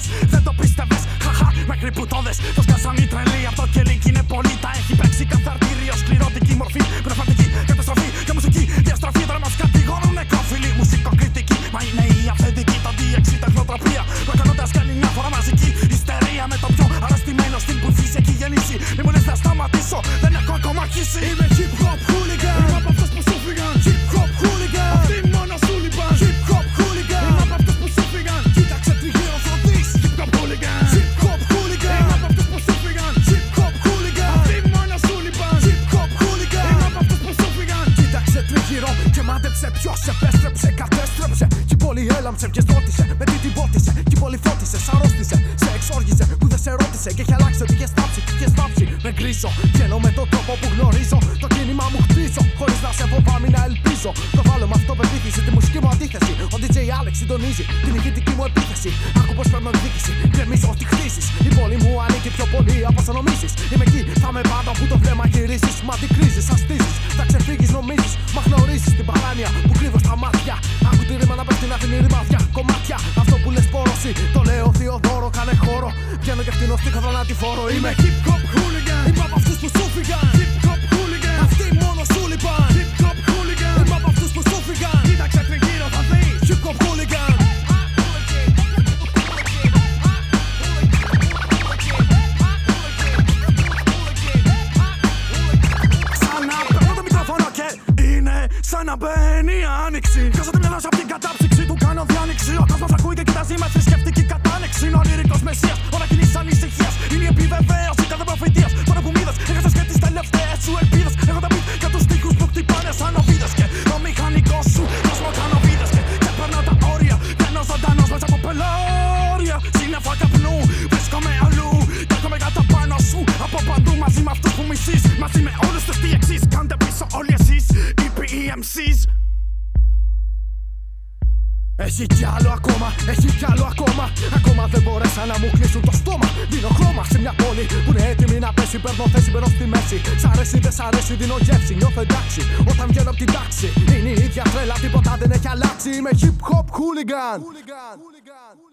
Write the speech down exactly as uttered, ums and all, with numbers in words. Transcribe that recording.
λες. Δεν το πίστευες, χαχα, μέχρι που το δες. Το σκάσαν οι τρελοί, αυτό και link είναι πολύ. Τα έχει παίξει καθαρτήριο, σκληρότικη μορφή. Πνευματική καταστροφή και μουσική διαστροφή. Τώρα μας κατηγορούν νεκρόφιλοι, μουσικοκριτικοί. Μα είναι η αυθεντική, το ντι εξ τεχνοτροπία. Που εκατοντάς κάνει μια φορά μαζική ιστερία. Με το πιο αρρωστημένο στυλ που φυσική γεννήσει. Μη μου λες να σταματήσω, δεν έχω ακόμα αρχίσει. Είμαι hip hop hooligan. Είμαι από αυτούς που σου φύγαν. Hip hop hooligan. Αυτοί μόνο σου λείπαν. Hip hop hooligan. Είμαι από αυτούς που σου φύγαν. Κοίταξε τριγύρω θα δεις. Hip hop hooligan. Hip hop hooligan. Είμαι από αυτούς που σου φύγαν. Hip hop hooligan. Αυτοί μόνο σου λείπαν. Hip hop hooligan. Είμαι από αυτούς που σου φύγαν. Κοίταξε τριγύρω και μάντεψε ποιος επέστρεψε, κατέστρεψε. Κι η πόλη έλαμψε, βγες ρώτησε. Με τι την πότισε. Κι η πόλη φώτισε, σαρρώστησε. Σε εξόργησε που δεν σε ρώτησε. Και έχει αλλάξει ότι είχες θάψει. Κι είχες θάψει. Με γκρίσω. Βγαίνω με τον τρόπο που γνωρίζω. Το κίνημα μου χτίζω. Χωρίς να σε φοβάμαι να ελπίζω. Προβάλλω με αυτοπεποίθηση τη μουσική μου αντίθεση. Ο ντι τζέι Alex συντονίζει την ηχητική μου επίθεση. Άκου πως παίρνω εκδίκηση. Γκρεμίζω ό,τι χτίσεις. Η πόλη μου ανήκει πιο πολύ από όσο νομίζεις. Είμαι εκεί, θα με πάντα που το βλέμμα γυρίσεις. Μα αντικρίζεις, αστίζεις. Θα ξεφύγεις, νομίζεις. Μα γνωρίζεις την παράνοια που κρύβω στα μάτια. Άκου τη ρήμα να πέφτει να δίνει ρημάδια. Κομμάτια. Αυτό που λες πόρωση. Το λέω Θεοδόρο, κάνε χώρο. Βγαίνω και φτύνω στη χαδρανά τη φόρο. Είμαι hip hop hooligan. Είμαι από αυτούς που σου φύγαν. Hip hop hooligan. Αυτοί μόνο σου λείπαν. Hip hop hooligan. Είμαι από αυτούς που σου φύγαν. Κοίταξε τριγύρω θα δεις. Hip hop hooligan. Ξανά παίρνω το μικρόφωνο και είναι σαν να μπαίνει η άνοιξη. Βγάζω τη μυαλό από την κατάψυξη του κάνω διάνοιξη. Ο κόσμος ακούει και κοιτάζει με θρησκευτική κατάνοιξη. Είναι ο λυρικός μεσσίας, ώρα κοινής ανησυχίας. Είναι η επιβεβαίωση κάθε προφητείας. Τώρα που μ' είδες, έχασες και τις τελευταίες σου ελπίδες. Έχω τα beat και τους στίχους που χτυπάνε σαν οβίδες. Και το μηχανικό σου κόσμο κάνω βίδες. Και ξεπερνώ τα όρια, μπαίνω ζωντανός μέσα από πελώρια. Σύννεφα καπνού, βρίσκομαι αλλού. Και έρχομαι κάτω πάνω σου από παντού μαζί με αυτούς που μισείς. Μαζί με όλους τους ντι εξς. Κάντε πίσω όλοι εσείς, οι πι ι εμ σις. Έχει κι άλλο ακόμα, έχει κι άλλο ακόμα. Ακόμα δεν μπορέσαν να μου κλείσουν το στόμα. Δίνω χρώμα σε μια πόλη που είναι έτοιμη να πέσει. Παίρνω θέση, μπαίνω στη μέση. Σ' αρέσει, δεν σ' αρέσει, δίνω γεύση. Νιώθω εντάξει όταν βγαίνω απ' την τάξη. Είναι η ίδια τρέλα, τίποτα δεν έχει αλλάξει. Είμαι hip hop hooligan.